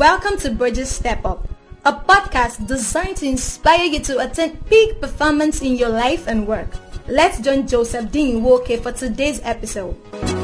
Welcome to Bridges Step Up, a podcast designed to inspire you to attain peak performance in your life and work. Let's join Joseph Dean Woke for today's episode.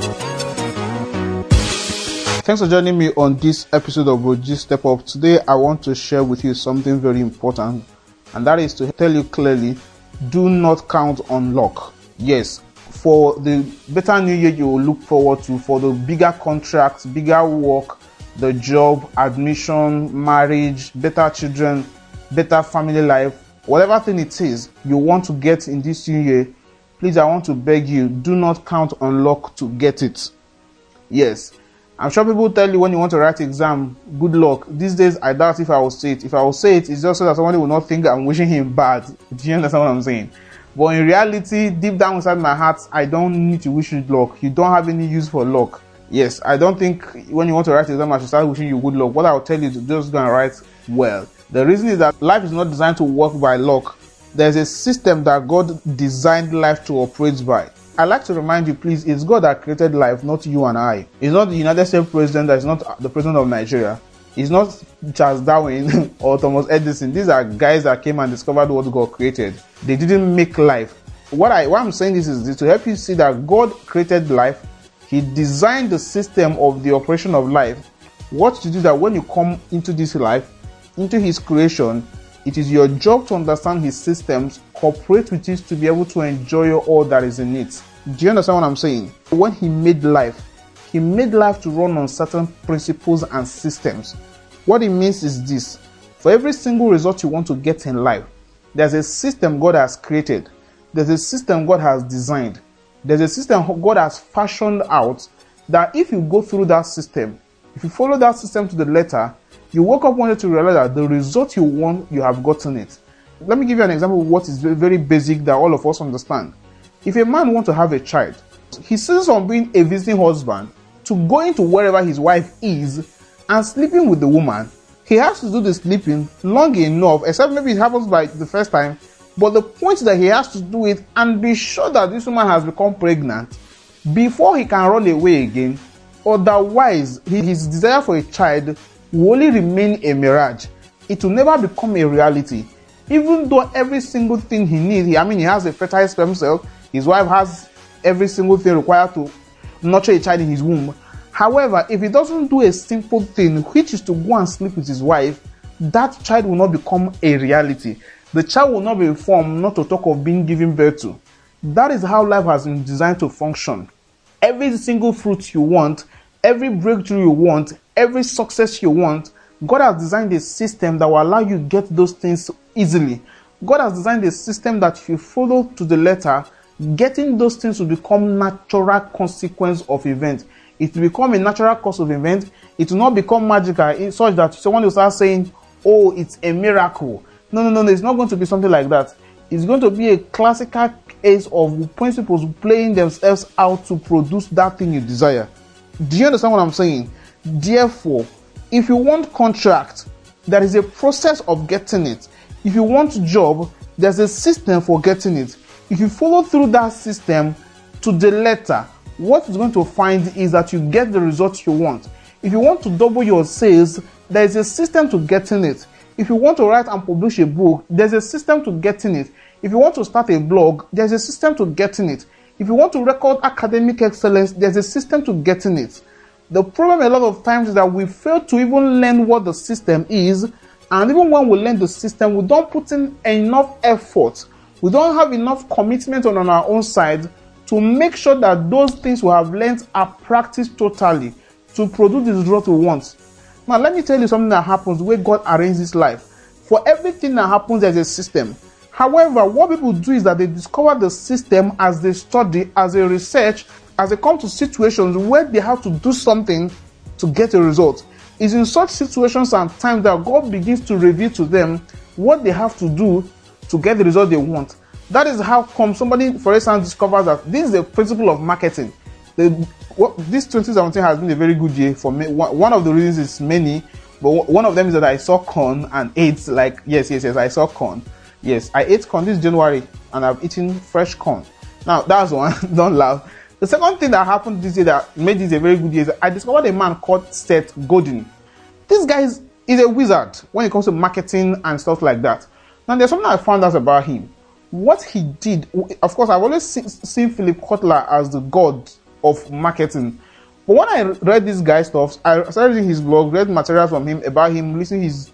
Thanks for joining me on this episode of Bridges Step Up. Today I want to share with you something very important, and that is to tell you clearly, do not count on luck. Yes, for the better new year you will look forward to, for the bigger contracts, bigger work, the job, admission, marriage, better children, better family life, whatever thing it is you want to get in this new year, please, I want to beg you, do not count on luck to get it. Yes, I'm sure people tell you when you want to write exam, good luck. These days, I doubt if I will say it. If I will say it, it's just so that somebody will not think I'm wishing him bad. Do you understand what I'm saying? But in reality, deep down inside my heart, I don't need to wish you luck. You don't have any use for luck. Yes, I don't think when you want to write exam, I should start wishing you good luck. What I'll tell you is just go and write well. The reason is that life is not designed to work by luck. There's a system that God designed life to operate by. I like to remind you, please, it's God that created life, not you and I. It's not the United States president, that's not the president of Nigeria. It's not Charles Darwin or Thomas Edison. These are guys that came and discovered what God created. They didn't make life. Why I'm saying this is to help you see that God created life. He designed the system of the operation of life. What to do that when you come into this life, into His creation, it is your job to understand His systems, cooperate with it to be able to enjoy all that is in it. Do you understand what I'm saying? When He made life to run on certain principles and systems. What it means is this: for every single result you want to get in life, there's a system God has created. There's a system God has designed. There's a system God has fashioned out that if you go through that system, if you follow that system to the letter, you wake up one day to realize that the result you want, you have gotten it. Let me give you an example of what is very basic that all of us understand. If a man wants to have a child, he ceases from being a visiting husband to going to wherever his wife is and sleeping with the woman. He has to do the sleeping long enough, except maybe it happens by the first time. But the point is that he has to do it and be sure that this woman has become pregnant before he can run away again. Otherwise, his desire for a child will only remain a mirage. It will never become a reality. Even though every single thing he needs, he has a fertile sperm cell, his wife has every single thing required to nurture a child in his womb. However, if he doesn't do a simple thing, which is to go and sleep with his wife, that child will not become a reality. The child will not be formed, not to talk of being given birth to. That is how life has been designed to function. Every single fruit you want, every breakthrough you want, every success you want, God has designed a system that will allow you to get those things easily. God has designed a system that if you follow to the letter, getting those things will become natural consequence of event. It will become a natural course of event. It will not become magical in such that someone will start saying, oh, it's a miracle. No, it's not going to be something like that. It's going to be a classical case of principles playing themselves out to produce that thing you desire. Do you understand what I'm saying? Therefore, if you want contract, there is a process of getting it. If you want job, there's a system for getting it. If you follow through that system to the letter, what you're going to find is that you get the results you want. If you want to double your sales, there is a system to getting it. If you want to write and publish a book, there's a system to getting it. If you want to start a blog, there's a system to getting it. If you want to record academic excellence, there's a system to getting it. The problem a lot of times is that we fail to even learn what the system is, and even when we learn the system, we don't put in enough effort. We don't have enough commitment on our own side to make sure that those things we have learned are practiced totally to produce the result we want. Now, let me tell you something that happens the way God arranged this life. For everything that happens, there's a system. However, what people do is that they discover the system as they study, as they research, as they come to situations where they have to do something to get a result. It's in such situations and times that God begins to reveal to them what they have to do to get the result they want. That is how come somebody, for instance, discovers that this is the principle of marketing. This 2017 has been a very good year for me. One of the reasons is many, but one of them is that I saw corn and ate yes, I saw corn. Yes, I ate corn this January and I've eaten fresh corn. Now, that's one. Don't laugh. The second thing that happened this year that made this a very good year is I discovered a man called Seth Godin. This guy He's a wizard when it comes to marketing and stuff like that. Now, there's something I found out about him. What he did, of course, I've always seen Philip Kotler as the god of marketing. But when I read this guy's stuff, I started reading his blog, read materials from him about him, listening to his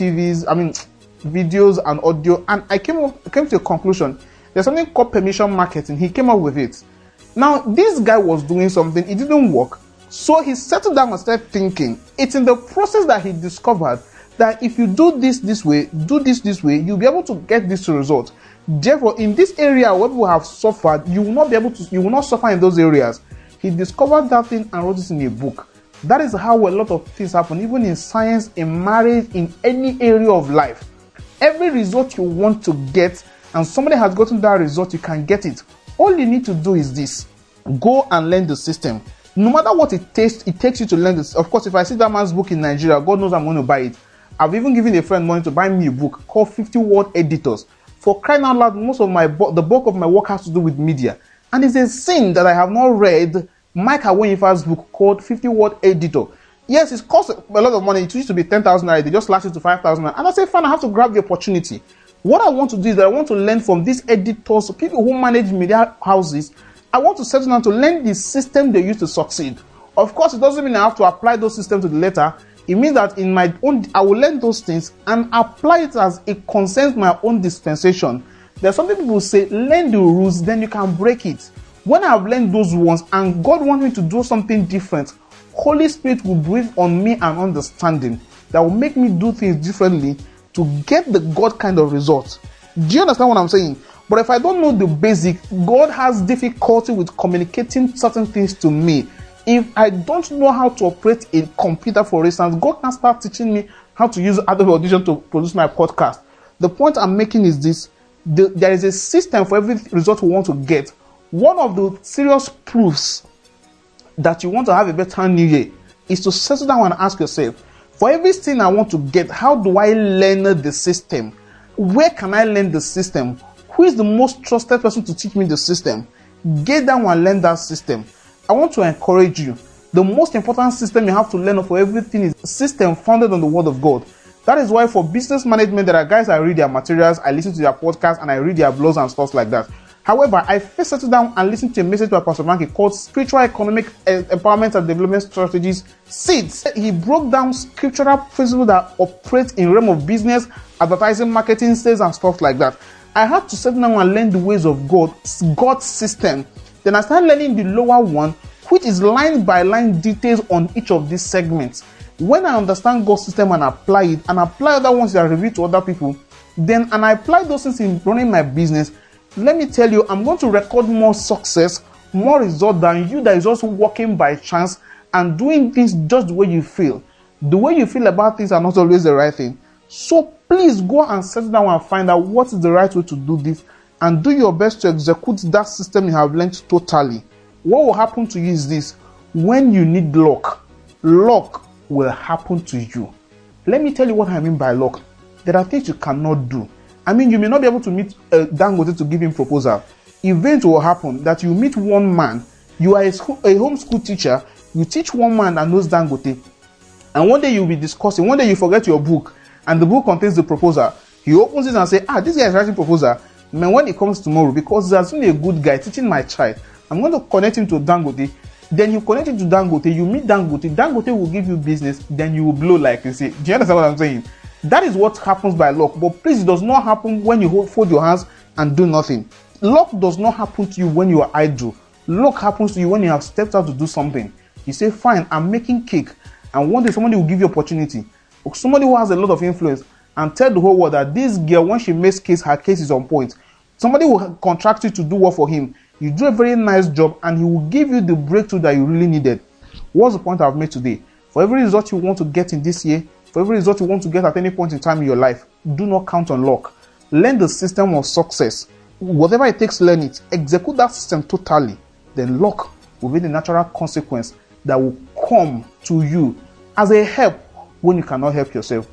videos and audio, and I came to a conclusion. There's something called permission marketing. He came up with it. Now, this guy was doing something, it didn't work. So he settled down and started thinking. It's in the process that he discovered that if you do this way, do this way, you'll be able to get this result. Therefore, in this area where people have suffered, you will not suffer in those areas. He discovered that thing and wrote it in a book. That is how a lot of things happen, even in science, in marriage, in any area of life. Every result you want to get, and somebody has gotten that result, you can get it. All you need to do is this. Go and learn the system. No matter what it takes you to learn this. Of course, if I see that man's book in Nigeria, God knows I'm going to buy it. I've even given a friend money to buy me a book called 50 Word Editors. For crying out loud, the bulk of my work has to do with media. And it's a sin that I have not read Mike Awenyifa's book called 50 Word Editor. Yes, it costs a lot of money. It used to be 10,000 naira. They just slashed it to 5,000 naira. And I say, fine, I have to grab the opportunity. What I want to do is that I want to learn from these editors, people who manage media houses. I want to settle down to learn the system they use to succeed. Of course, it doesn't mean I have to apply those systems to the letter. It means that in my own, I will learn those things and apply it as it concerns my own dispensation. There's something people say, learn the rules, then you can break it. When I've learned those ones and God wants me to do something different, Holy Spirit will breathe on me an understanding that will make me do things differently to get the God kind of result. Do you understand what I'm saying? But if I don't know the basic, God has difficulty with communicating certain things to me. If I don't know how to operate a computer, for instance, God can start teaching me how to use Adobe Audition to produce my podcast. The point I'm making is this. There is a system for every result we want to get. One of the serious proofs that you want to have a better new year is to settle down and ask yourself, for everything I want to get, how do I learn the system? Where can I learn the system? Who is the most trusted person to teach me the system? Get down and learn that system. I want to encourage you. The most important system you have to learn for everything is a system founded on the Word of God. That is why for business management, there are guys I read their materials, I listen to their podcasts, and I read their blogs and stuff like that. However, I first settled down and listened to a message by Pastor Mankey called Spiritual Economic Empowerment and Development Strategies, SEEDS. He broke down scriptural principles that operate in the realm of business, advertising, marketing, sales, and stuff like that. I had to settle down and learn the ways of God, God's system. Then I started learning the lower one, which is line by line details on each of these segments. When I understand God's system and apply it, and apply other ones that I reveal to other people, then and I apply those things in running my business, let me tell you, I'm going to record more success, more result than you that is also working by chance and doing things just the way you feel. The way you feel about things are not always the right thing. So please go and settle down and find out what is the right way to do this and do your best to execute that system you have learned totally. What will happen to you is this. When you need luck, luck will happen to you. Let me tell you what I mean by luck. There are things you cannot do. I mean, you may not be able to meet Dangote to give him proposal. Events will happen that you meet one man. You are a homeschool teacher. You teach one man that knows Dangote. And one day you'll be discussing. One day you forget your book. And the book contains the proposal. He opens it and says, this guy is writing proposal. Man, when he comes tomorrow, because he has been a good guy teaching my child, I'm going to connect him to Dangote. Then you connect him to Dangote. You meet Dangote. Dangote will give you business. Then you will blow like you say. Do you understand what I'm saying? That is what happens by luck. But please, it does not happen when you fold your hands and do nothing. Luck does not happen to you when you are idle. Luck happens to you when you have stepped out to do something. You say, fine, I'm making cake. And one day somebody will give you opportunity. Somebody who has a lot of influence and tell the whole world that this girl, when she makes cake, her case is on point. Somebody will contract you to do work for him. You do a very nice job and he will give you the breakthrough that you really needed. What's the point I've made today? For every result you want to get in this year, for every result you want to get at any point in time in your life, do not count on luck. Learn the system of success. Whatever it takes, learn it. Execute that system totally. Then luck will be the natural consequence that will come to you as a help when you cannot help yourself.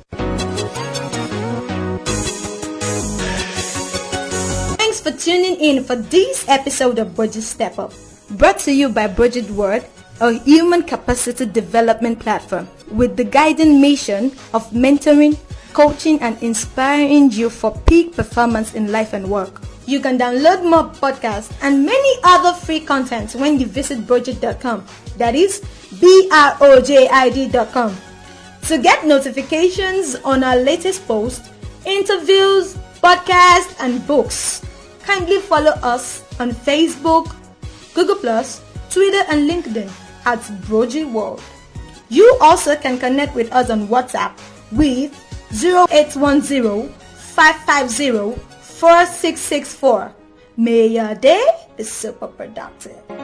Thanks for tuning in for this episode of Bridget Step Up, brought to you by Bridget Word, a human capacity development platform with the guiding mission of mentoring, coaching, and inspiring you for peak performance in life and work. You can download more podcasts and many other free content when you visit brojid.com. That is BROJID.com. To get notifications on our latest posts, interviews, podcasts, and books, kindly follow us on Facebook, Google+, Twitter, and LinkedIn at Brojid World. You also can connect with us on WhatsApp with 0810-550-4664. May your day be super productive.